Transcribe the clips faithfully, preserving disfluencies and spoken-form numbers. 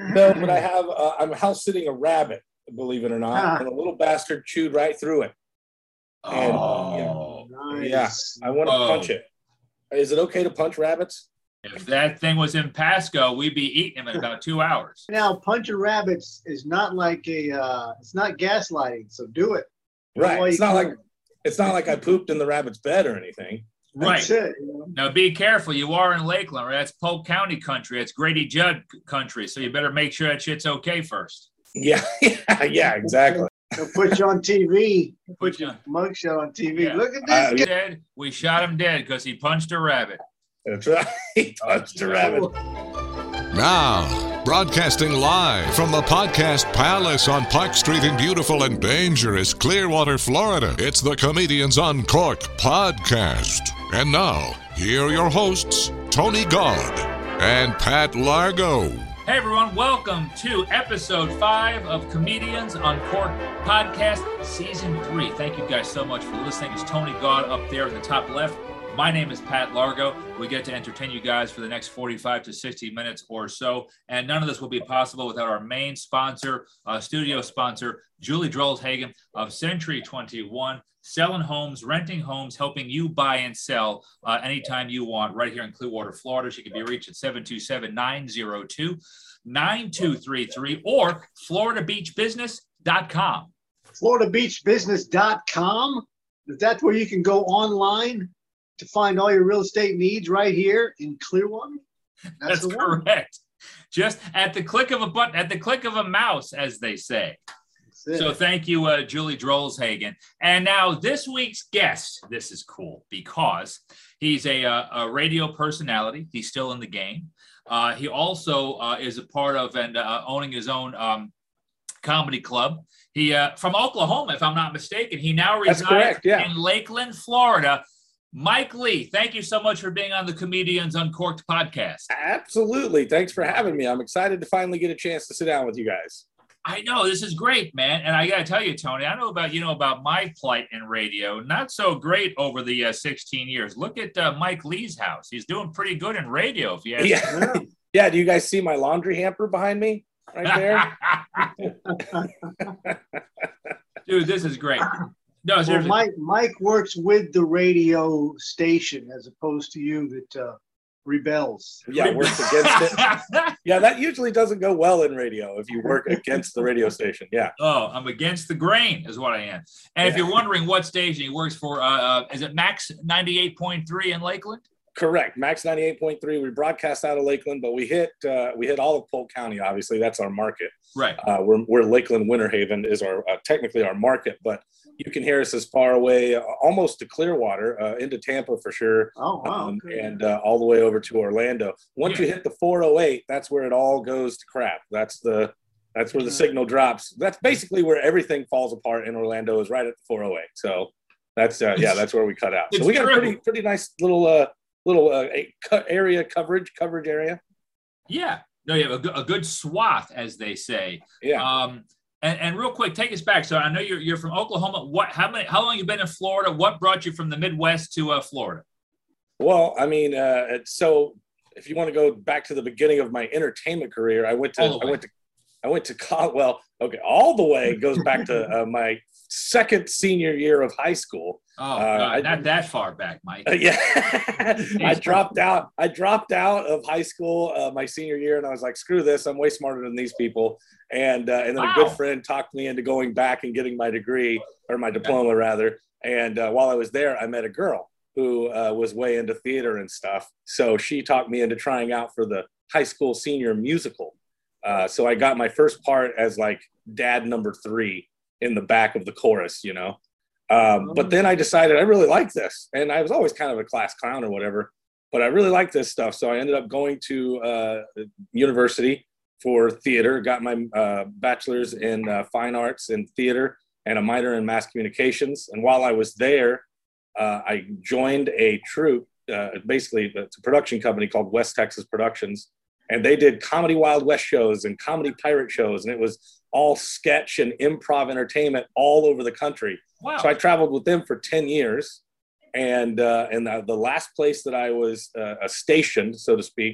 No, but I have, uh, I'm house sitting a rabbit, believe it or not, Ah. and the little bastard chewed right through it. And Oh, yeah, Nice. I want to Whoa. punch it. Is it okay to punch rabbits? if that thing was in Pasco, we'd be eating him in about two hours. Now, punching rabbits is not like a, uh, it's not gaslighting, so do it. Do it Right. while It's you not can. like it's not like I pooped in the rabbit's bed or anything. Right. That's it. You know? Now, be careful. You are in Lakeland, right? That's Polk County country. That's Grady Judd country. So you better make sure that shit's okay first. Yeah, yeah, yeah, exactly. They'll put you on T V. Put Put you your on- mugshot on T V. Yeah. Look at Uh, this. He dead. We shot him dead because he punched a rabbit. That's right. He touched a rabbit. Now, broadcasting live from the Podcast Palace on Park Street in beautiful and dangerous Clearwater, Florida, it's the Comedians Uncorked podcast. And now, here are your hosts, Tony God and Pat Largo. Hey, everyone. Welcome to episode five of Comedians Uncorked podcast, season three. Thank you guys so much for listening. It's Tony God up there in the top left. My name is Pat Largo. We get to entertain you guys for the next forty-five to sixty minutes or so. And none of this will be possible without our main sponsor, uh, studio sponsor, Julie Drolshagen of Century twenty-one, selling homes, renting homes, helping you buy and sell uh, anytime you want right here in Clearwater, Florida. She can be reached at seven two seven, nine zero two, nine two three three or florida beach business dot com. Florida Beach Business dot com. That's where you can go online to find all your real estate needs right here in Clearwater. That's, the one. correct. Just at the click of a button, at the click of a mouse, as they say. That's it. So thank you, uh, Julie Drolshagen. And now this week's guest, this is cool because he's a, uh, a radio personality. He's still in the game. Uh, he also uh, is a part of and uh, owning his own um, comedy club. He uh, from Oklahoma, if I'm not mistaken. He now That's resides correct, yeah. in Lakeland, Florida. Mike Lee, thank you so much for being on the Comedians Uncorked podcast. Absolutely. Thanks for having me. I'm excited to finally get a chance to sit down with you guys. I know, this is great, man. And I got to tell you, Tony, I know about, you know, about my plight in radio. Not so great over the uh, sixteen years. Look at uh, Mike Lee's house. He's doing pretty good in radio, if you ask Yeah. Yeah. Do you guys see my laundry hamper behind me right there? Dude, this is great. No, Well, seriously. Mike, Mike works with the radio station as opposed to you that uh, rebels. Yeah, works against it. Yeah, that usually doesn't go well in radio if you work against the radio station. Yeah. Oh, I'm against the grain is what I am. And if Yeah. you're wondering what station he works for, uh, uh, is it Max ninety-eight point three in Lakeland? Correct. Max ninety-eight point three. We broadcast out of Lakeland, but we hit uh, we hit all of Polk County. Obviously, that's our market. Right. Uh, we're, we're Lakeland Winter Haven is our uh, technically our market, but you can hear us as far away, uh, almost to Clearwater, uh, into Tampa for sure, Oh, wow. um, okay. and uh, all the way over to Orlando. Once Yeah. you hit the four oh eight, that's where it all goes to crap. That's the that's where the Yeah. signal drops. That's basically where everything falls apart in Orlando is right at the four oh eight. So that's uh, yeah, that's where we cut out. So It's we got true. a pretty pretty nice little uh, little uh, a- cu- area coverage coverage area. Yeah. No, you have a good, a good swath, as they say. Yeah. Um, and, and real quick, take us back. So I know you're you're from Oklahoma. What? How many? How long you been in Florida? What brought you from the Midwest to uh, Florida? Well, I mean, uh, it's- so if you want to go back to the beginning of my entertainment career, I went to All the I way. went to I went to college. Well, okay, all the way goes back to uh, my second senior year of high school. Oh, Uh, God, I- not that far back, Mike. Uh, yeah, I dropped out. I dropped out of high school uh, my senior year, and I was like, "Screw this! I'm way smarter than these people." And uh, and then Wow. a good friend talked me into going back and getting my degree or my diploma rather. And uh, while I was there, I met a girl who uh, was way into theater and stuff. So she talked me into trying out for the high school senior musical. Uh, so I got my first part as like dad number three in the back of the chorus, you know. Um, but then I decided I really like this, and I was always kind of a class clown or whatever, but I really like this stuff. So I ended up going to uh, university for theater, got my uh, bachelor's in uh, fine arts and theater and a minor in mass communications. And while I was there, uh, I joined a troupe, uh, basically it's a production company called West Texas Productions. And they did comedy Wild West shows and comedy pirate shows. And it was all sketch and improv entertainment all over the country. Wow. So I traveled with them for ten years. And uh, and the, the last place that I was uh, stationed, so to speak,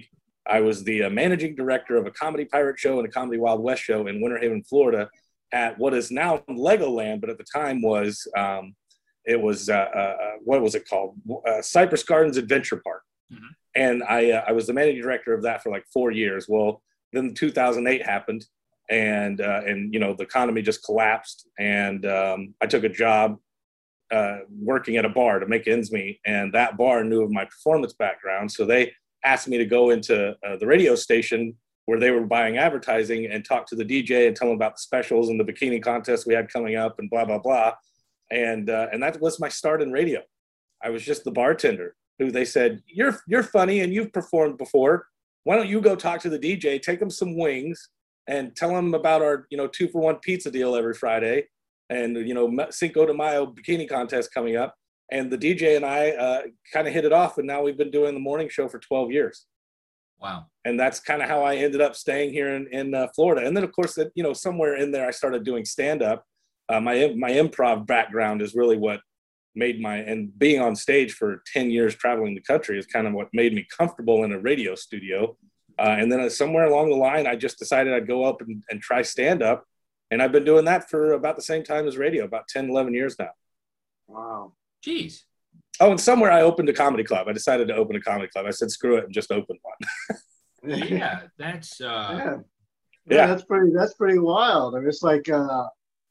I was the uh, managing director of a comedy pirate show and a comedy Wild West show in Winter Haven, Florida, at what is now Legoland, but at the time was um, it was uh, uh, what was it called? Uh, Cypress Gardens Adventure Park, mm-hmm. and I uh, I was the managing director of that for like four years. Well, then two thousand eight happened, and uh, and you know the economy just collapsed, and um, I took a job uh, working at a bar to make ends meet, and that bar knew of my performance background, so they asked me to go into uh, the radio station where they were buying advertising and talk to the D J and tell them about the specials and the bikini contest we had coming up and blah, blah, blah. And uh, and that was my start in radio. I was just the bartender who they said, you're you're funny and you've performed before. Why don't you go talk to the D J, take him some wings and tell him about our, you know, two for one pizza deal every Friday and, you know, Cinco de Mayo bikini contest coming up. And the D J and I uh, kind of hit it off. And now we've been doing the morning show for twelve years. Wow. And that's kind of how I ended up staying here in, in uh, Florida. And then, of course, that, you know, somewhere in there, I started doing stand-up. Uh, my my improv background is really what made my, and being on stage for ten years traveling the country is kind of what made me comfortable in a radio studio. Uh, and then uh, somewhere along the line, I just decided I'd go up and, and try stand-up. And I've been doing that for about the same time as radio, about ten, eleven years now. Wow. Jeez. Oh, and somewhere I opened a comedy club. I decided to open a comedy club. I said, screw it, and just opened one. Yeah, that's uh yeah. Yeah. yeah, that's pretty that's pretty wild. I mean, it's like uh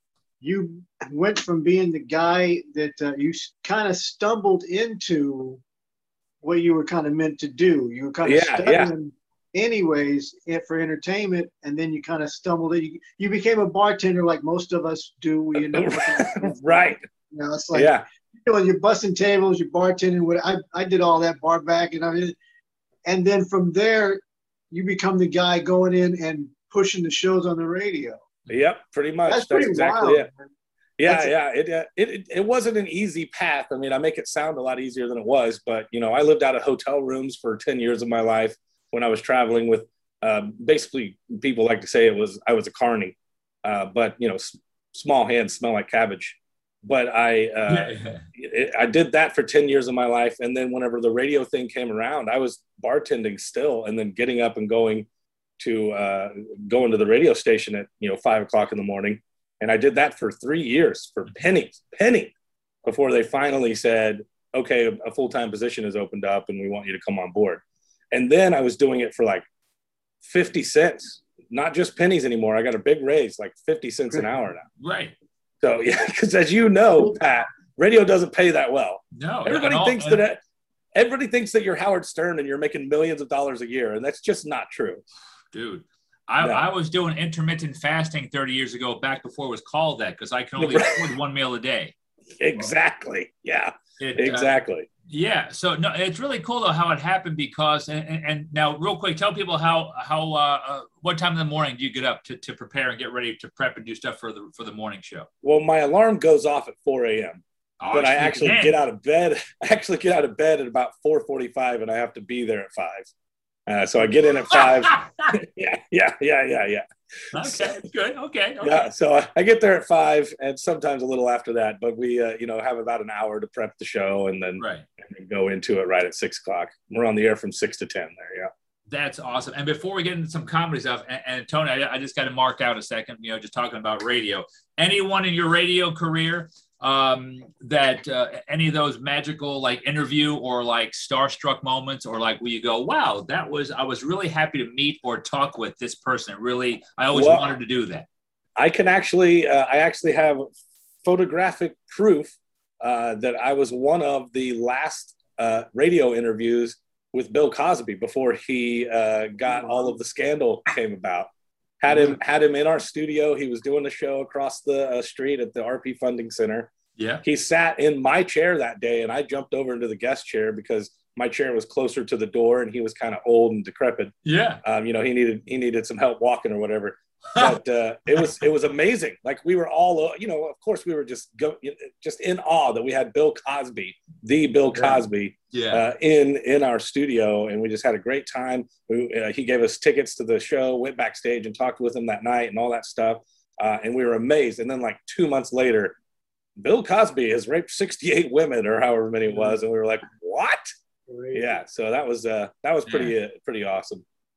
you went from being the guy that uh, you kind of stumbled into what you were kind of meant to do. You were kind of Yeah, studying anyways for entertainment, and then you kind of stumbled in. You, you became a bartender like most of us do. You know, Right. You know, it's like Yeah. you know, you're bussing tables, you're bartending. What I I did all that bar back, and I mean, and then from there, you become the guy going in and pushing the shows on the radio. Yep, pretty much. That's, That's, pretty exactly wild, it. man. Yeah, That's yeah. It, uh, it it it wasn't an easy path. I mean, I make it sound a lot easier than it was, but you know, I lived out of hotel rooms for ten years of my life when I was traveling with. Uh, basically, people like to say it was I was a carny, uh, but you know, s- small hands smell like cabbage. But I uh, it, I did that for ten years of my life, and then whenever the radio thing came around, I was bartending still, and then getting up and going to uh, going to the radio station at you know five o'clock in the morning, and I did that for three years for pennies, penny, before they finally said, okay, a, a full time position has opened up, and we want you to come on board. And then I was doing it for like fifty cents, not just pennies anymore. I got a big raise, like fifty cents an hour now. right. So yeah, because as you know, Pat, radio doesn't pay that well. No. Everybody all, thinks that it, everybody thinks that you're Howard Stern and you're making millions of dollars a year, and that's just not true. Dude, I, No. I was doing intermittent fasting thirty years ago, back before it was called that, because I can only afford one meal a day. Exactly. Yeah. It, Exactly. Uh, yeah. So no, it's really cool though how it happened because and, and, and now real quick, tell people how how uh, uh, what time in the morning do you get up to, to prepare and get ready to prep and do stuff for the for the morning show? Well, my alarm goes off at four a.m. Oh, but I it's actually man. get out of bed. I actually get out of bed at about four forty-five, and I have to be there at five. Uh, so I get in at five. yeah, yeah, yeah, yeah, yeah. Okay, good. Okay. okay. Yeah, so I get there at five, and sometimes a little after that. But we, uh, you know, have about an hour to prep the show, and then, Right. and then go into it right at six o'clock. We're on the air from six to ten there. Yeah. That's awesome. And before we get into some comedy stuff, and, and Tony, I, I just got to mark out a second, you know, just talking about radio. Anyone in your radio career um, that uh, any of those magical like interview or like starstruck moments or like where you go, wow, that was, I was really happy to meet or talk with this person. Really, I always Well, wanted to do that. I can actually, uh, I actually have photographic proof uh, that I was one of the last uh, radio interviews with Bill Cosby before he uh, got all of the scandal came about. Had him had him in our studio. He was doing a show across the uh, street at the R P Funding Center. Yeah. He sat in my chair that day, and I jumped over into the guest chair because my chair was closer to the door, and he was kind of old and decrepit. Yeah. Um, you know, he needed he needed some help walking or whatever. But uh, it was it was amazing. Like we were all, uh, you know, of course we were just go, just in awe that we had Bill Cosby, the Bill Cosby, Yeah. uh, in in our studio, and we just had a great time. We, uh, he gave us tickets to the show, went backstage and talked with him that night, and all that stuff. Uh, and we were amazed. And then like two months later, Bill Cosby has raped sixty-eight women, or however many it was, and we were like, what? Great. Yeah. So that was uh, that was pretty uh, pretty awesome.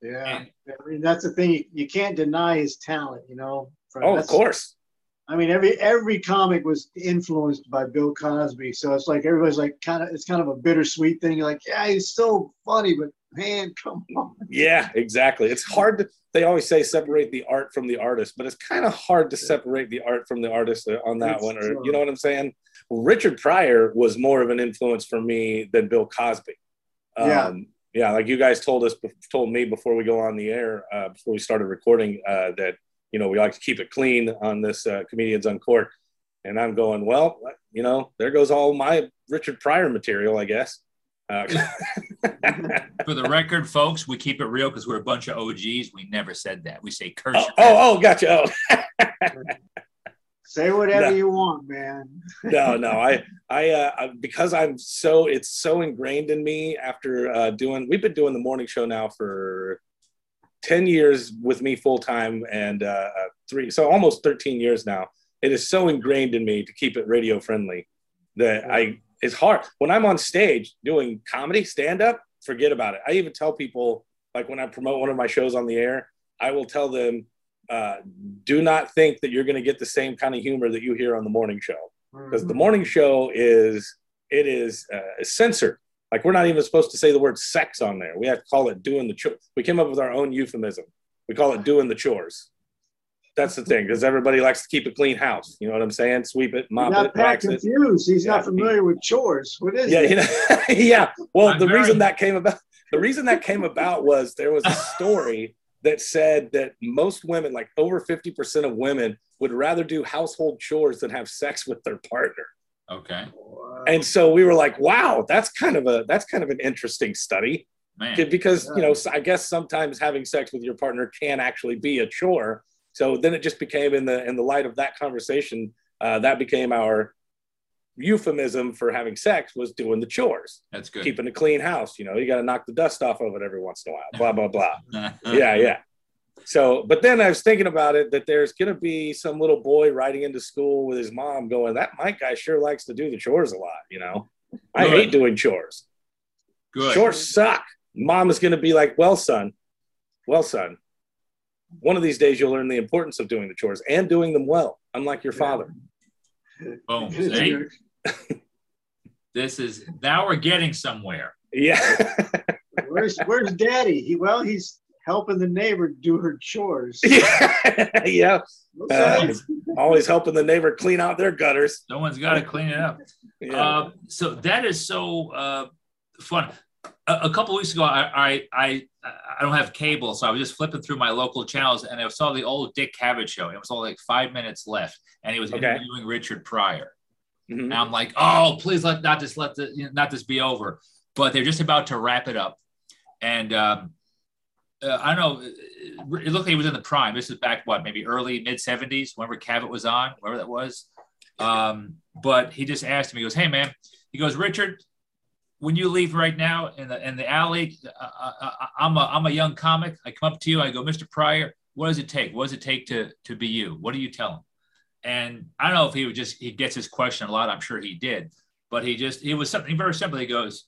Yeah. And, I mean, that's the thing. You, you can't deny his talent, you know. From, Oh, of course. I mean, every every comic was influenced by Bill Cosby. So it's like everybody's like kind of it's kind of a bittersweet thing. You're like, yeah, he's so funny, but man, come on. Yeah, exactly. It's hard to, they always say separate the art from the artist, but it's kind of hard to separate the art from the artist on that It's one. Or true. you know what I'm saying? Well, Richard Pryor was more of an influence for me than Bill Cosby. Um, Yeah. Yeah, like you guys told us, told me before we go on the air, uh, before we started recording, uh, that, you know, we like to keep it clean on this uh, Comedians Uncorked. And I'm going, well, you know, there goes all my Richard Pryor material, I guess. Uh, for the record, folks, we keep it real because we're a bunch of O Gs. We never said that. We say curse. oh, oh, oh, gotcha. Oh. Say whatever No. you want, man. no, no, I, I, uh, because I'm so, it's so ingrained in me after uh, doing, we've been doing the morning show now for ten years with me full time and uh, three, so almost thirteen years now. It is so ingrained in me to keep it radio friendly that I, it's hard. When I'm on stage doing comedy, stand up, forget about it. I even tell people, like when I promote one of my shows on the air, I will tell them, uh, do not think that you're going to get the same kind of humor that you hear on the morning show. Because the morning show is, it is uh, censored. Like we're not even supposed to say the word sex on there. We have to call it doing the chores. We came up with our own euphemism. We call it doing the chores. That's the thing, because everybody likes to keep a clean house. You know what I'm saying? Sweep it, mop Not it, Pat wax it. confused. He's Yeah. not familiar with chores. What is Yeah, it? you know, yeah. Well, I'm the very- reason that came about, the reason that came about was there was a story that said that most women, like over fifty percent of women, would rather do household chores than have sex with their partner. Okay, Wow. And so we were like, wow, that's kind of a that's kind of an interesting study. man. Because, you know, I guess sometimes having sex with your partner can actually be a chore. So then it just became, in the in the light of that conversation, uh, that became our euphemism for having sex, was doing the chores, That's good. keeping a clean house. You know, you got to knock the dust off of it every once in a while, blah, blah, blah. Yeah, yeah. So, but then I was thinking about it, that there's going to be some little boy riding into school with his mom going, that Mike guy sure likes to do the chores a lot, you know. I Good. hate doing chores. Good. Chores suck. Mom is going to be like, well, son, well, son, one of these days you'll learn the importance of doing the chores and doing them well, unlike your father. Boom. See? This is, now we're getting somewhere. Yeah. Where's Where's Daddy? He well, he's helping the neighbor do her chores. yeah. Yeah. Okay. Uh, always helping the neighbor clean out their gutters. Someone's got to clean it up. Yeah. Uh, so that is so uh, fun. A, a couple weeks ago, I, I I I don't have cable, so I was just flipping through my local channels, and I saw the old Dick Cavett show. It was only like five minutes left, and he was Okay. interviewing Richard Pryor. Mhm. And I'm like, oh, please let not this let the you know, not this be over. But they're just about to wrap it up, and um, uh, I don't know. It, it looked like he was in the prime. This is back what, maybe early mid seventies, whenever Cavett was on, wherever that was. Um, but he just asked him. He goes, "Hey, man," he goes, "Richard, when you leave right now in the in the alley, uh, I, I'm a I'm a young comic. I come up to you. I go, Mister Pryor, what does it take? What does it take to to be you? What do you tell him?" And I don't know if he would just he gets his question a lot. I'm sure he did, but he just he was something very simple. He goes,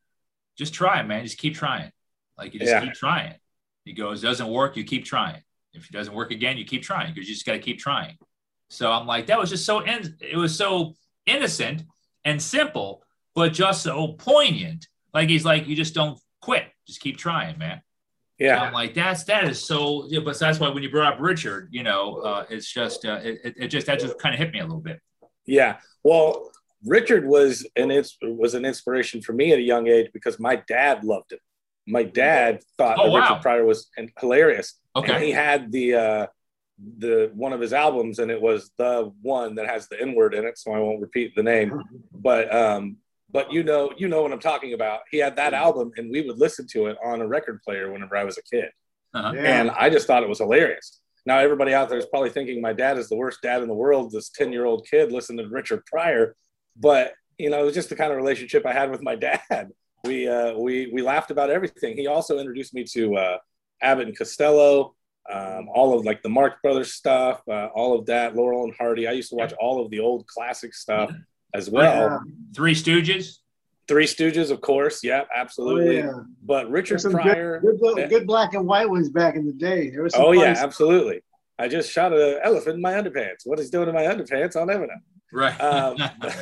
"Just try it, man. Just keep trying. Like you just Yeah. keep trying." He goes, "Doesn't work, you keep trying. If it doesn't work again, you keep trying because you just got to keep trying." So I'm like, that was just so in, it was so innocent and simple, but just so poignant. Like he's like, you just don't quit, just keep trying, man. Yeah. And I'm like, that's that is so. Yeah, but that's why when you brought up Richard, you know, uh, it's just uh, it, it just that just kind of hit me a little bit. Yeah. Well, Richard was an ins- was an inspiration for me at a young age because my dad loved him. My dad thought Oh, that wow. Richard Pryor was hilarious. Okay. And he had the uh, the one of his albums, and it was the one that has the N word in it, so I won't repeat the name. But um, but you know you know what I'm talking about. He had that album, and we would listen to it on a record player whenever I was a kid. Uh-huh. Yeah. And I just thought it was hilarious. Now, everybody out there is probably thinking my dad is the worst dad in the world, this ten-year-old kid listening to Richard Pryor. But, you know, it was just the kind of relationship I had with my dad. We uh, we we laughed about everything. He also introduced me to uh, Abbott and Costello, um, all of, like, the Marx Brothers stuff, uh, all of that, Laurel and Hardy. I used to watch all of the old classic stuff as well. Yeah. Three Stooges. Three Stooges, of course. Yeah, absolutely. Oh, yeah. But Richard Some Pryor. Good, good, good black and white ones back in the day. There was some Oh, yeah, stuff. absolutely. I just shot an elephant in my underpants. What he's doing in my underpants, I'll never know. Right. um,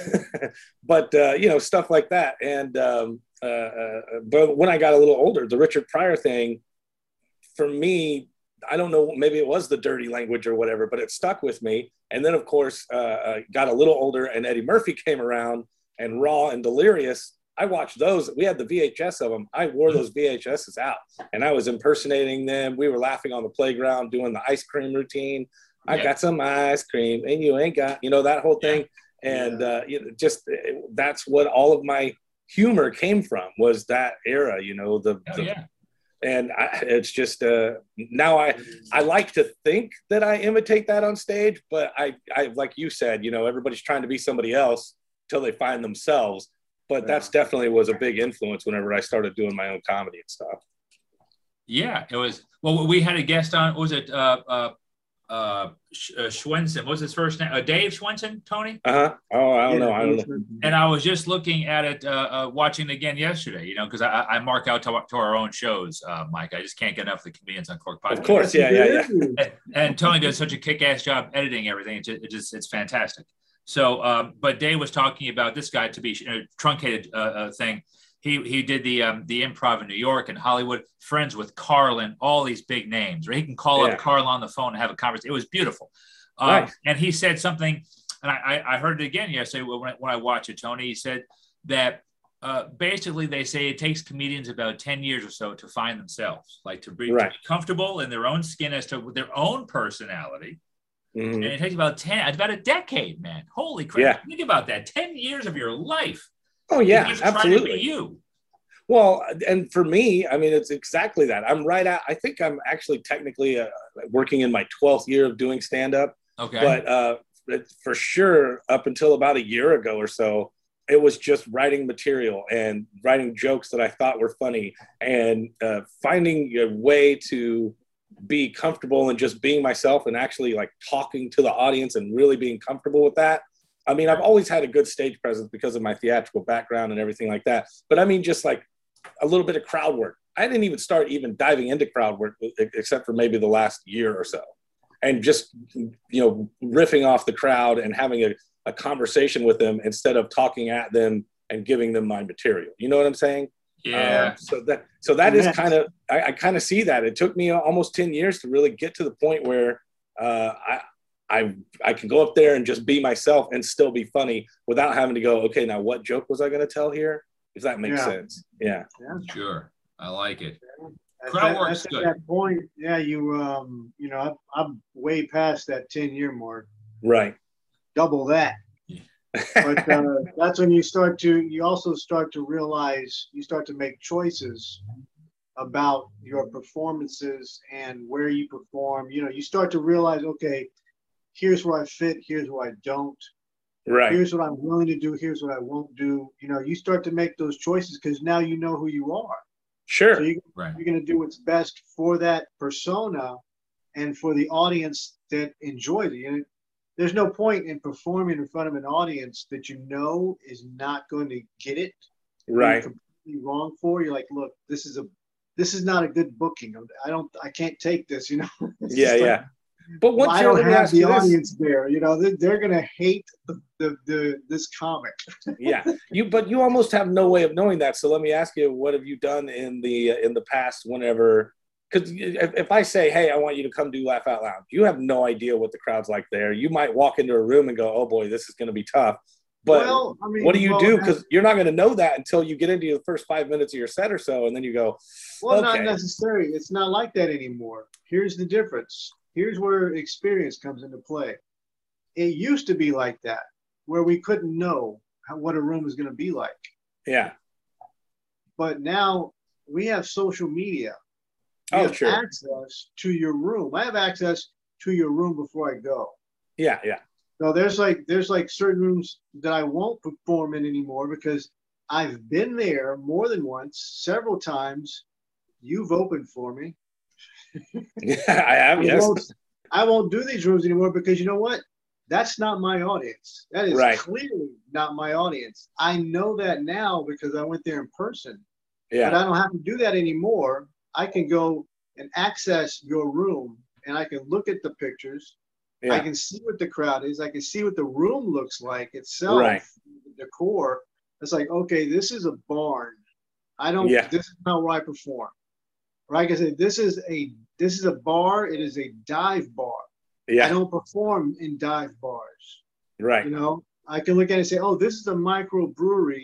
but, uh, you know, stuff like that. And um, uh, uh, but when I got a little older, the Richard Pryor thing, for me, I don't know, maybe it was the dirty language or whatever, but it stuck with me. And then, of course, uh, uh, got a little older and Eddie Murphy came around and Raw and Delirious. I watched those. We had the V H S of them. I wore those V H S's out and I was impersonating them. We were laughing on the playground, doing the ice cream routine. I yeah. got some ice cream and you ain't got, you know, that whole thing. Yeah. And uh, you know, just that's what all of my humor came from, was that era, you know, the, oh, the yeah. And I, it's just uh, now I I like to think that I imitate that on stage, but I, I like you said, you know, everybody's trying to be somebody else till they find themselves. But that's definitely was a big influence whenever I started doing my own comedy and stuff. Yeah, it was. Well, we had a guest on. What was it? Uh, uh, uh, Schwensen. What was his first name? Uh, Dave Schwensen, Tony? Uh-huh. Oh, I don't yeah, know. I don't know. And I was just looking at it, uh, uh, watching it again yesterday, you know, because I, I mark out to, to our own shows, uh, Mike. I just can't get enough of the Comedians on Cork podcast. Of course, yeah, yeah, yeah. And, and Tony does such a kick-ass job editing everything. It just, it just it's fantastic. So, um, but Dave was talking about this guy, to be a truncated uh, uh, thing. He he did the um, the Improv in New York and Hollywood, friends with Carlin, all these big names. Right? He can call yeah. up Carlin on the phone and have a conversation. It was beautiful. Um, nice. And he said something, and I, I heard it again yesterday when I, when I watched it, Tony. He said that uh, basically they say it takes comedians about ten years or so to find themselves, like to be, right. to be comfortable in their own skin as to their own personality. Mm-hmm. And it takes about ten, about a decade, man. Holy crap. Yeah. Think about that. ten years of your life. Oh, yeah, absolutely. To be you. Well, and for me, I mean, it's exactly that. I'm right at, I think I'm actually technically uh, working in my twelfth year of doing stand-up. Okay. But uh, for sure, up until about a year ago or so, it was just writing material and writing jokes that I thought were funny and uh, finding a way to be comfortable and just being myself and actually like talking to the audience and really being comfortable with that. I mean, I've always had a good stage presence because of my theatrical background and everything like that. But I mean, just like a little bit of crowd work. I didn't even start even diving into crowd work except for maybe the last year or so. And just, you know, riffing off the crowd and having a, a conversation with them instead of talking at them and giving them my material. You know what I'm saying? Yeah. Uh, so that so that is kind of, I, I kind of see that. It took me almost ten years to really get to the point where uh, I, I I can go up there and just be myself and still be funny without having to go, okay, now what joke was I going to tell here? If that makes yeah. sense. Yeah. yeah. Sure. I like it. At Crowd that, work's at good. that point, yeah, you, um, you know, I'm, I'm way past that ten year mark. Right. Double that. Yeah. But uh, that's when you start to, you also start to realize, you start to make choices about your performances and where you perform. You know, you start to realize, okay, here's where I fit, here's where I don't. Right. Here's what I'm willing to do, here's what I won't do. You know, you start to make those choices because now you know who you are. Sure. So you, right. you're going to do what's best for that persona and for the audience that enjoys it. And there's no point in performing in front of an audience that you know is not going to get it. Right. Completely wrong for. You're like, look, this is a, this is not a good booking. I don't, I can't take this. You know. Yeah, yeah. Like, but once I don't have the audience there, you know, they're, they're going to hate the, the, the, this comic. Yeah, you, but you almost have no way of knowing that. So let me ask you, what have you done in the, in the past whenever, because if, if I say, hey, I want you to come do Laugh Out Loud, you have no idea what the crowd's like there. You might walk into a room and go, oh boy, this is going to be tough. But well, I mean, what do you well, do? Because you're not going to know that until you get into the first five minutes of your set or so. And then you go, well, okay. Not necessarily. It's not like that anymore. Here's the difference. Here's where experience comes into play. It used to be like that, where we couldn't know how, what a room is going to be like. Yeah. But now we have social media. We oh, have sure. access to your room. I have access to your room before I go. Yeah, yeah. So there's like there's like certain rooms that I won't perform in anymore because I've been there more than once, several times. You've opened for me. Yeah, I have. I yes. Won't, I won't do these rooms anymore because you know what? that's not my audience. That is right. clearly not my audience. I know that now because I went there in person. Yeah. But I don't have to do that anymore. I can go and access your room, and I can look at the pictures. Yeah. I can see what the crowd is. I can see what the room looks like itself, right. the decor. It's like, okay, this is a barn. I don't. Yeah. This is not where I perform. Right? Like I said, this is a this is a bar. It is a dive bar. Yeah. I don't perform in dive bars. Right. You know, I can look at it and say, oh, this is a microbrewery.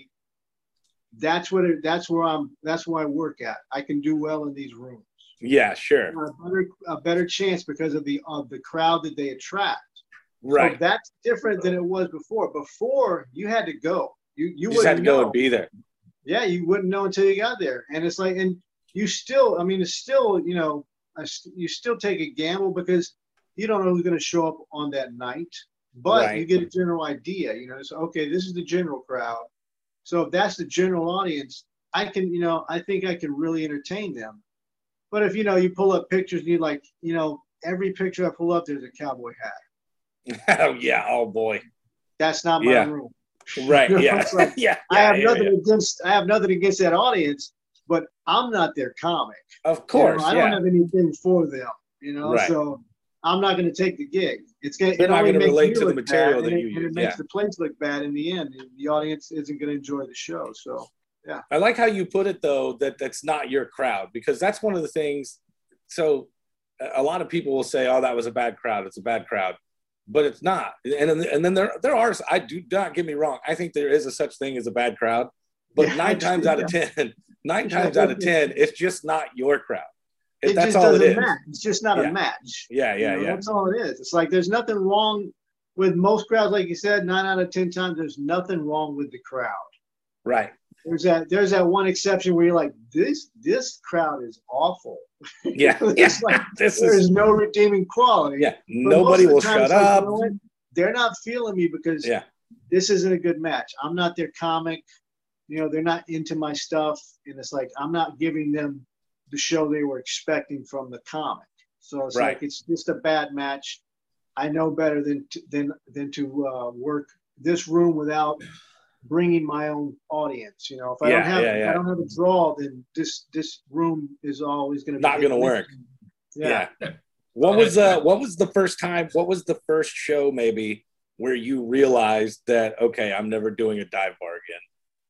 That's what it, that's where I'm that's where I work at. I can do well in these rooms. Yeah, sure. A better, a better chance because of the of the crowd that they attract. Right. So that's different than it was before. Before you had to go. You you, You just had to go know. and be there. Yeah, you wouldn't know until you got there. And it's like, and you still, I mean, it's still, you know, you still take a gamble because you don't know who's going to show up on that night. But right. you get a general idea. You know, so okay, this is the general crowd. So if that's the general audience, I can, you know, I think I can really entertain them. But if, you know, you pull up pictures and you like, you know, every picture I pull up, there's a cowboy hat. Oh, yeah. Oh, boy. That's not my yeah. room. Right. You know, Yeah. like, yeah. I have yeah, nothing yeah. against, I have nothing against that audience, but I'm not their comic. Of course. You know, I yeah. don't have anything for them, you know, right. so I'm not going to take the gig. It's going They're it not only going to makes relate me to the look material bad, that and you it, and use. it makes yeah. the place look bad in the end. The audience isn't going to enjoy the show. So, yeah. I like how you put it, though, that that's not your crowd, because that's one of the things. So a lot of people will say, oh, that was a bad crowd. It's a bad crowd. But it's not. And, and then there, there are, I do not get me wrong. I think there is a such thing as a bad crowd. But Yeah, nine times yeah. out of ten, nine Yeah, times out of yeah. ten, it's just not your crowd. It That's just all it doesn't is. match. It's just not Yeah. a match. Yeah, yeah, You know, yeah. That's all it is. It's like there's nothing wrong with most crowds. Like you said, nine out of ten times, there's nothing wrong with the crowd. Right. There's that there's that one exception where you're like, this this crowd is awful. Yeah. It's yeah. like this there's is, no redeeming quality. yeah. But Nobody most will of the time, shut it's like, up. you know what? They're not feeling me because Yeah. this isn't a good match. I'm not their comic. You know, they're not into my stuff. And it's like, I'm not giving them the show they were expecting from the comic. So it's Right. like, it's just a bad match. I know better than to, than, than to uh, work this room without bringing my own audience. You know, if I Yeah, don't have, yeah, if yeah. I don't have a draw, then this, this room is always going to be Not gonna work. Yeah. Yeah. What was uh what was the first time, what was the first show maybe where you realized that, okay, I'm never doing a dive bar again?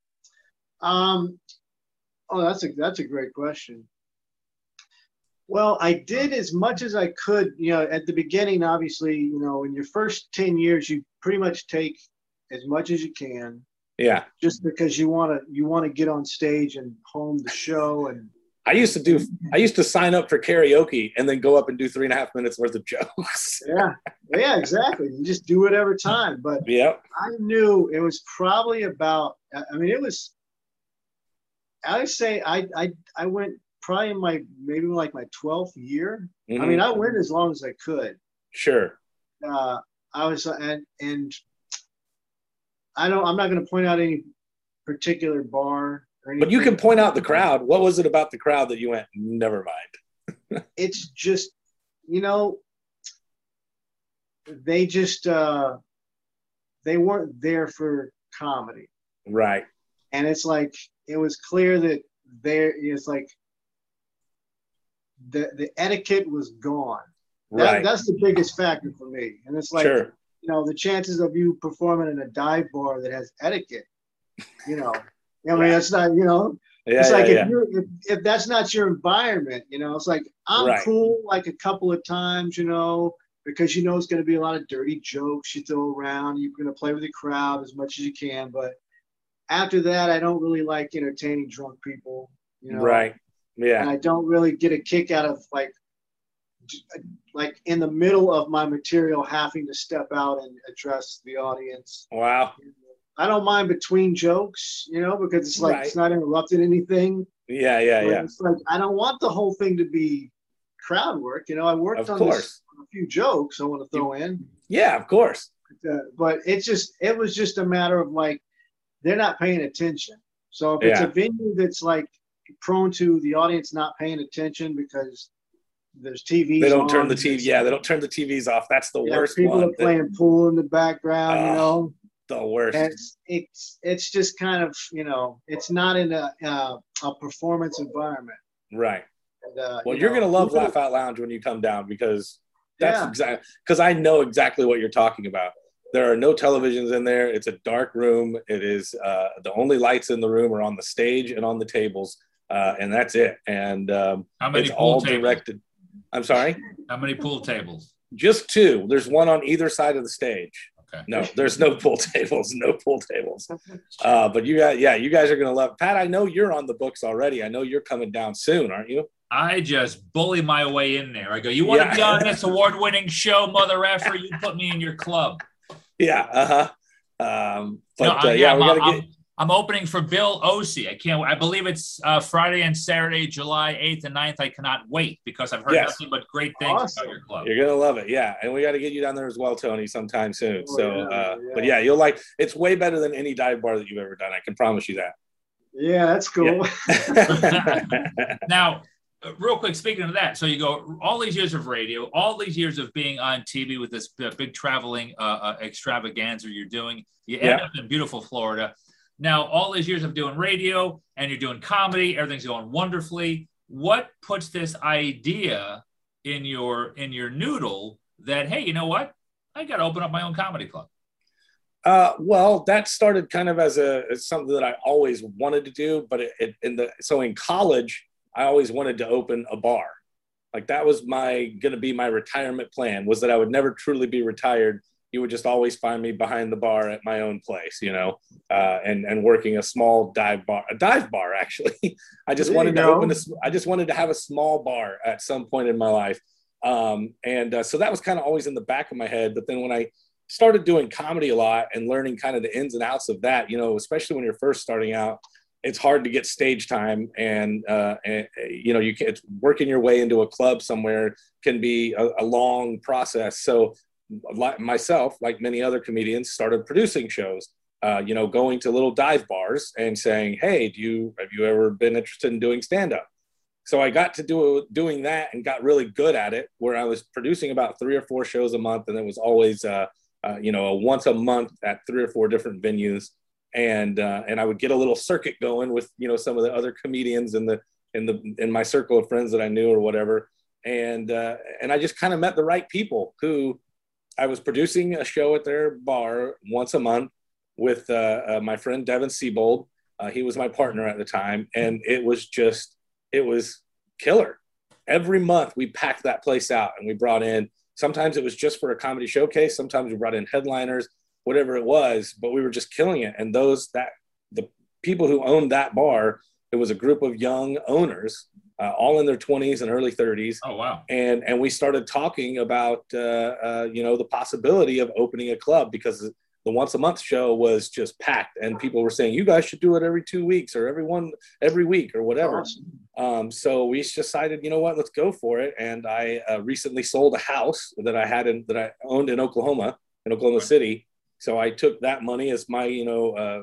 Um, oh, that's a that's a great question. Well, I did as much as I could. You know, at the beginning, obviously, you know, in your first ten years, you pretty much take as much as you can, Yeah. just because you want to you want to get on stage and hone the show. And I used to do I used to sign up for karaoke and then go up and do three and a half minutes worth of jokes. yeah, yeah, exactly. You just do it every time. But Yep. I knew it was probably about. I mean, it was. I would say I I I went probably in my maybe like my twelfth year. Mhm. I mean, I went as long as I could. Sure. Uh, I was and and I don't. I'm not going to point out any particular bar or anything. But you can point out the crowd. What was it about the crowd that you went, never mind? It's just, you know, they just uh, they weren't there for comedy, Right. and it's like it was clear that there. It's like the the etiquette was gone. That, Right. That's the biggest factor for me, and it's like. Sure. You know, the chances of you performing in a dive bar that has etiquette, you know, I mean, it's not, you know, Yeah. it's yeah, like yeah. if you're, if, if that's not your environment, you know, it's like, I'm Right. cool like a couple of times, you know, because you know it's going to be a lot of dirty jokes you throw around. You're going to play with the crowd as much as you can. But after that, I don't really like entertaining drunk people, you know. Right. Yeah. And I don't really get a kick out of like, like in the middle of my material having to step out and address the audience. Wow. I don't mind between jokes, you know, because it's like Right. it's not interrupted anything. Yeah. Yeah. But Yeah. It's like I don't want the whole thing to be crowd work. You know, I worked Of on course. this, on a few jokes I want to throw in, Yeah. Of course. uh, but it's just it was just a matter of like they're not paying attention. So if it's Yeah. a venue that's like prone to the audience not paying attention because there's T Vs. They don't on, turn the T V. Yeah, they don't turn the T Vs off. That's the yeah, worst people one. are playing pool in the background, oh, you know. The worst. And it's, it's it's just kind of, you know, it's not in a uh, a performance environment. Right. And, uh, well, you you're know, gonna love people, Laugh Out Lounge when you come down, because that's yeah. exactly because I know exactly what you're talking about. There are no televisions in there. It's a dark room. It is uh, the only lights in the room are on the stage and on the tables, uh, and that's it. And um, How many it's pool all tables? directed. I'm sorry. How many pool tables? Just two. There's one on either side of the stage. Okay. No, there's no pool tables. No pool tables. Uh, but you guys, yeah, you guys are gonna love. Pat, I know you're on the books already. I know you're coming down soon, aren't you? I just bully my way in there. I go, you want Yeah. to be on this award-winning show, mother effer? You put me in your club. Yeah. Uh huh. Um, but No, uh, I'm- yeah, I'm, we gotta I'm, get. I'm opening for Bill Osee. I can't. I believe it's uh, Friday and Saturday, July eighth and ninth. I cannot wait because I've heard Yes. nothing but great things Awesome. about your club. You're gonna love it, yeah. And we got to get you down there as well, Tony, sometime soon. Oh, so, yeah, uh, yeah. but yeah, you'll like. It's way better than any dive bar that you've ever done. I can promise you that. Yeah, that's cool. Now, uh, real quick, speaking of that, so you go all these years of radio, all these years of being on T V with this uh, big traveling uh, uh, extravaganza you're doing. You end Yeah. up in beautiful Florida. Now, all these years of doing radio and you're doing comedy, everything's going wonderfully. What puts this idea in your in your noodle that, hey, you know what? I got to open up my own comedy club. Uh, well, that started kind of as a as something that I always wanted to do, but it, it, in the so in college, I always wanted to open a bar. Like that was my going to be my retirement plan, was that I would never truly be retired. You would just always find me behind the bar at my own place, you know, uh, and and working a small dive bar, a dive bar actually. I just There wanted you to go. open this. I just wanted to have a small bar at some point in my life, um, and uh, so that was kind of always in the back of my head. But then when I started doing comedy a lot and learning kind of the ins and outs of that, you know, especially when you're first starting out, it's hard to get stage time, and, uh, and you know, you can, it's working your way into a club somewhere can be a, a long process. So like myself, like many other comedians, started producing shows, uh, you know, going to little dive bars and saying, hey, do you, have you ever been interested in doing stand-up? So I got to do doing that and got really good at it, where I was producing about three or four shows a month. And it was always, uh, uh, you know, a once a month at three or four different venues. And, uh, and I would get a little circuit going with, you know, some of the other comedians in the, in the, in my circle of friends that I knew or whatever. And, uh, and I just kind of met the right people who I was producing a show at their bar once a month with, uh, uh, my friend, Devin Siebold. Uh, he was my partner at the time. And it was just, it was killer. Every month we packed that place out and we brought in, sometimes it was just for a comedy showcase. Sometimes we brought in headliners, whatever it was, but we were just killing it. And those, that the people who owned that bar, it was a group of young owners, uh, all in their twenties and early thirties. Oh, wow. And, and we started talking about, uh, uh, you know, the possibility of opening a club, because the once a month show was just packed and people were saying, you guys should do it every two weeks or every one, every week or whatever. Awesome. Um, so we decided, you know what, let's go for it. And I uh, recently sold a house that I had in, that I owned in Oklahoma, in Oklahoma City. So I took that money as my, you know, uh,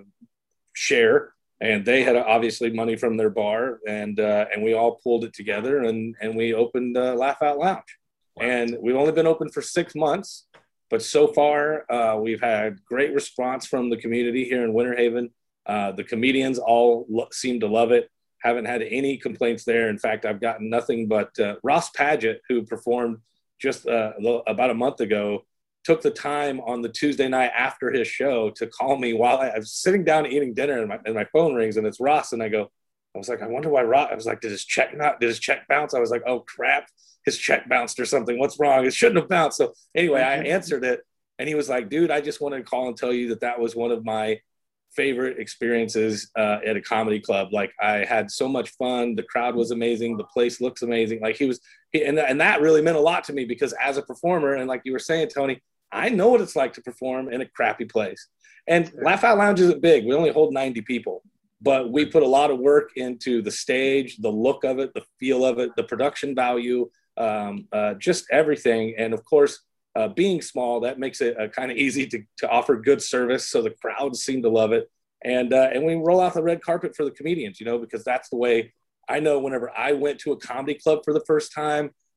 share, and they had obviously money from their bar, and uh, and we all pulled it together, and and we opened uh, Laugh Out Lounge. Wow. And we've only been open for six months, but so far uh, we've had great response from the community here in Winter Haven. Uh, the comedians all lo- seem to love it. Haven't had any complaints there. In fact, I've gotten nothing but uh, Ross Paget, who performed just uh, about a month ago, took the time on the Tuesday night after his show to call me while I, I was sitting down eating dinner, and my, and my phone rings and it's Ross. And I go, I was like, I wonder why Ross, I was like, did his check not, did his check bounce? I was like, oh crap, his check bounced or something. What's wrong? It shouldn't have bounced. So anyway, I answered it, and he was like, dude, I just wanted to call and tell you that that was one of my favorite experiences uh, at a comedy club. Like, I had so much fun. The crowd was amazing. The place looks amazing. Like he was, he, and, and that really meant a lot to me, because as a performer, and like you were saying, Tony, I know what it's like to perform in a crappy place. And Laugh Out Lounge isn't big. We only hold ninety people, but we put a lot of work into the stage, the look of it, the feel of it, the production value, um, uh, just everything. And of course, uh, being small, that makes it uh, kind of easy to, to offer good service. So the crowds seem to love it. And, uh, and we roll out the red carpet for the comedians, you know, because that's the way I know whenever I went to a comedy club for the first time,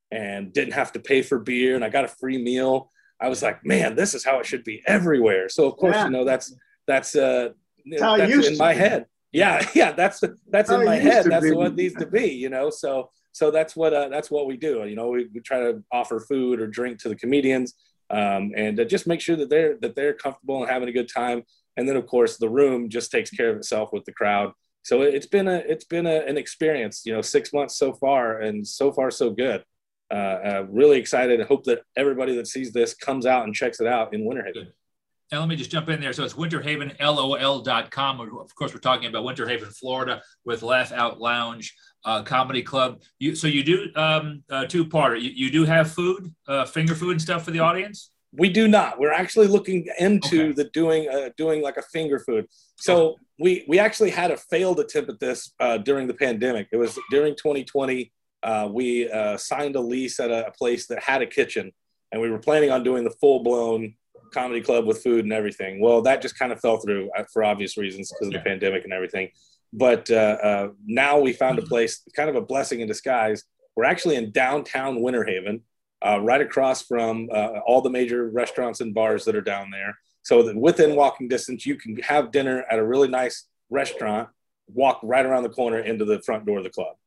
and didn't have to pay for beer, and I got a free meal. I was like, man, this is how it should be everywhere. So of course, yeah. you know, that's that's uh that's, that's in my be. head. Yeah, yeah, that's that's how in my head. That's be. what it needs to be, you know. So so that's what uh, that's what we do. You know, we, we try to offer food or drink to the comedians, um, and uh, just make sure that they're that they're comfortable and having a good time. And then of course, the room just takes care of itself with the crowd. So it's been a it's been a, an experience. You know, six months so far, and so far so good. Uh, uh, really excited. I hope that everybody that sees this comes out and checks it out in Winter Haven. Good. And let me just jump in there. So it's winter haven L O L dot com. Of course, we're talking about Winter Haven, Florida, with Laugh Out Lounge uh, Comedy Club. You, so you do um, uh, two-parter. You, you do have food, uh, finger food and stuff for the audience? We do not. We're actually looking into okay. the doing uh, doing like a finger food. So okay. we we actually had a failed attempt at this uh, during the pandemic. It was during twenty twenty. Uh, we uh, signed a lease at a, a place that had a kitchen, and we were planning on doing the full-blown comedy club with food and everything. Well, that just kind of fell through for obvious reasons because of the yeah. pandemic and everything. But uh, uh, now we found a place, kind of a blessing in disguise. We're actually in downtown Winter Haven, uh, right across from uh, all the major restaurants and bars that are down there. So that within walking distance, you can have dinner at a really nice restaurant, walk right around the corner into the front door of the club.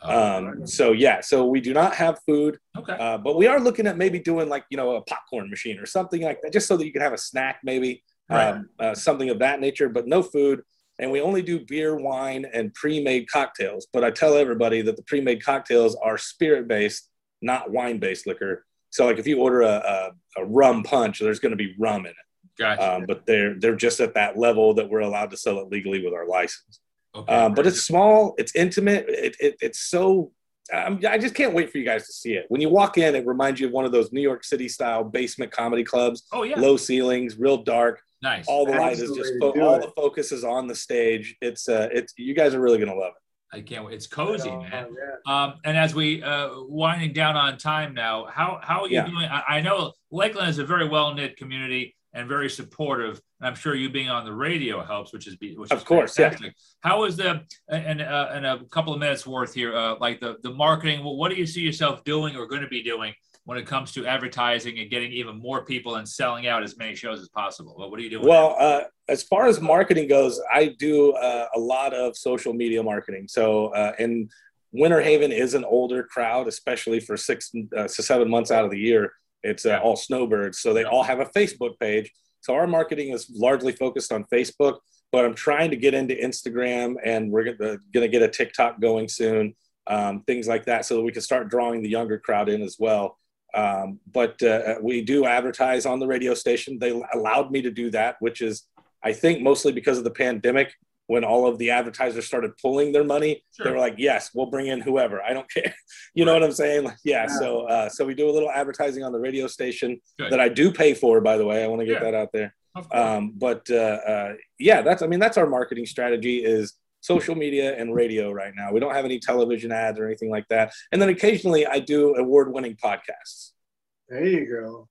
Um, so yeah, so we do not have food, okay. uh, but we are looking at maybe doing like, you know, a popcorn machine or something like that, just so that you can have a snack, maybe, right. um, uh, something of that nature, but no food. And we only do beer, wine, and pre-made cocktails. But I tell everybody that the pre-made cocktails are spirit-based, not wine-based liquor. So like if you order a, a, a rum punch, there's going to be rum in it. Gotcha. Um, but they're, they're just at that level that we're allowed to sell it legally with our license. Okay, um, but it's small, it's intimate, it, it, it's so, um, I just can't wait for you guys to see it. When you walk in, it reminds you of one of those New York City style basement comedy clubs. Oh, yeah. Low ceilings, real dark. Nice. All the light is just, fo- all the focus is on the stage. It's, uh, it's, you guys are really going to love it. I can't wait. It's cozy, oh, man. Yeah. Um, and as we uh, winding down on time now, how, how are you yeah. doing? I, I know Lakeland is a very well-knit community and very supportive. And I'm sure you being on the radio helps, which is which of is course, fantastic. Yeah. How is the and uh, in a couple of minutes worth here, uh, like the the marketing? Well, what do you see yourself doing or going to be doing when it comes to advertising and getting even more people and selling out as many shows as possible? Well, what are you doing? Well, uh, as far as marketing goes, I do uh, a lot of social media marketing. So, uh, and Winter Haven is an older crowd, especially for six uh, to seven months out of the year. It's uh, yeah. all snowbirds, so they yeah. all have a Facebook page. So our marketing is largely focused on Facebook, but I'm trying to get into Instagram, and we're going to get a TikTok going soon, um, things like that, so that we can start drawing the younger crowd in as well. Um, but uh, we do advertise on the radio station. They allowed me to do that, which is, I think, mostly because of the pandemic. When all of the advertisers started pulling their money, sure. they were like, yes, we'll bring in whoever. I don't care. You know what I'm saying? Like, yeah. yeah. So, uh, so we do a little advertising on the radio station Good. that I do pay for, by the way. I want to get yeah. that out there. Um, but uh, uh, yeah, that's, I mean, that's our marketing strategy is social media and radio right now. We don't have any television ads or anything like that. And then occasionally I do award-winning podcasts. There you go.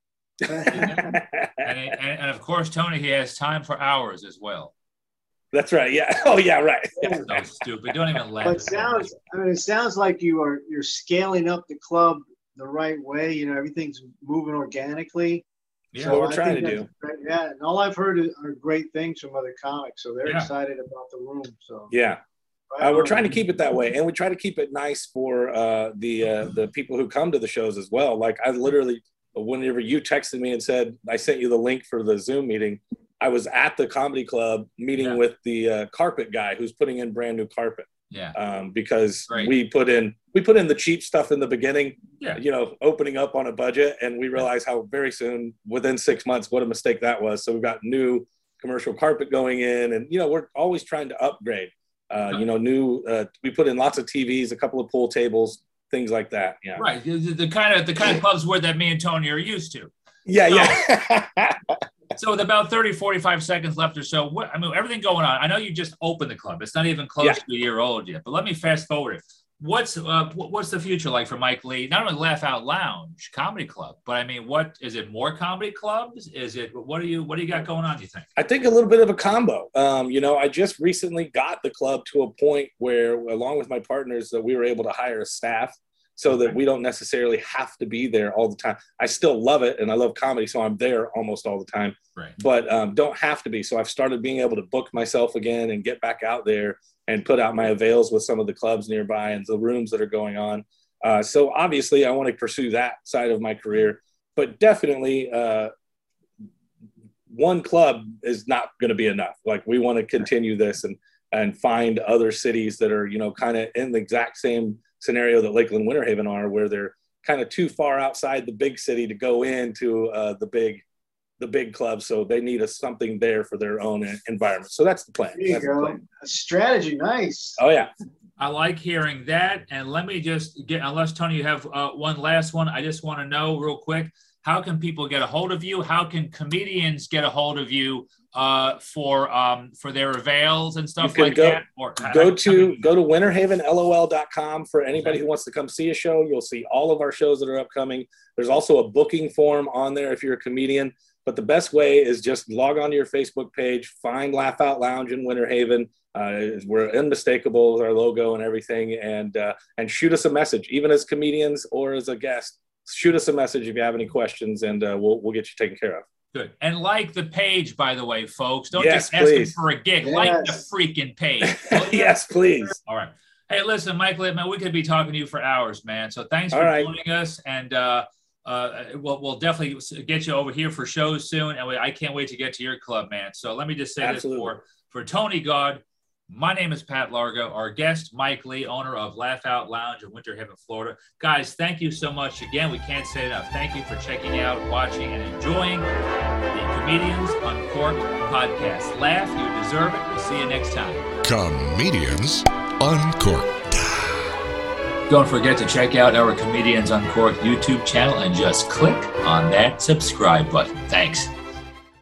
and, and, and of course, Tony, he has time for hours as well. That's right. Yeah. Oh, yeah. Right. Yeah. So stupid. Don't even laugh. It sounds. I mean, it sounds like you are. You're scaling up the club the right way. You know, everything's moving organically. Yeah. So what we're I trying to do. Great. Yeah. And all I've heard are great things from other comics, so they're yeah. excited about the room. So yeah, right uh, we're trying to keep it that way, and we try to keep it nice for uh, the uh, the people who come to the shows as well. Like I literally, whenever you texted me and said I sent you the link for the Zoom meeting, I was at the comedy club meeting yeah. with the uh, carpet guy who's putting in brand new carpet. Yeah. Um, because Great. we put in we put in the cheap stuff in the beginning. Yeah. You know, opening up on a budget, and we realized how very soon, within six months, what a mistake that was. So we've got new commercial carpet going in, and you know, we're always trying to upgrade. Uh, yeah. You know, new. Uh, we put in lots of T Vs, a couple of pool tables, things like that. Yeah. Right. The, the kind of the kind of clubs where that me and Tony are used to. Yeah. So, yeah. So with about thirty, forty-five seconds left or so, what, I mean, everything going on. I know you just opened the club. It's not even close yeah. to a year old yet. But let me fast forward it. What's uh, what's the future like for Mike Lee? Not only Laugh Out Lounge Comedy Club, but I mean, what is it? More comedy clubs? Is it? What do you What do you got going on? Do you think? I think a little bit of a combo. Um, you know, I just recently got the club to a point where, along with my partners, that we were able to hire a staff. so that we don't necessarily have to be there all the time. I still love it and I love comedy, so I'm there almost all the time, right. but um, don't have to be. So I've started being able to book myself again and get back out there and put out my avails with some of the clubs nearby and the rooms that are going on. Uh, so obviously I want to pursue that side of my career, but definitely uh, one club is not going to be enough. Like, we want to continue this and, and find other cities that are, you know, kind of in the exact same scenario that Lakeland Winter Haven are, where they're kind of too far outside the big city to go into uh, the big, the big clubs. So they need a, something there for their own environment. So that's the plan. There you that's go. The plan. A strategy. Nice. Oh yeah. I like hearing that. And let me just get, unless Tony, you have uh, one last one, I just want to know real quick, how can people get a hold of you? How can comedians get a hold of you uh, for um, for their avails and stuff like go, that? Or go I, to I mean, go to winter haven L O L dot com for anybody who wants to come see a show. You'll see all of our shows that are upcoming. There's also a booking form on there if you're a comedian. But the best way is just log on to your Facebook page, find Laugh Out Lounge in Winter Haven. Uh, we're unmistakable with our logo and everything, and uh, and shoot us a message, even as comedians or as a guest. Shoot us a message if you have any questions, and uh, we'll we'll get you taken care of. Good. And like the page, by the way, folks. Don't yes, just ask them please. for a gig. Yes. Like the freaking page. Yes, please. All right. Hey, listen, Mike Littman, we could be talking to you for hours, man. So thanks for All right. joining us, and uh, uh, we'll we'll definitely get you over here for shows soon. And we, I can't wait to get to your club, man. So let me just say Absolutely. this for for Tony God. My name is Pat Largo. Our guest, Mike Lee, owner of Laugh Out Lounge in Winter Haven, Florida. Guys, thank you so much. Again, we can't say enough. Thank you for checking out, watching, and enjoying the Comedians Uncorked podcast. Laugh, you deserve it. We'll see you next time. Comedians Uncorked. Don't forget to check out our Comedians Uncorked YouTube channel and just click on that subscribe button. Thanks.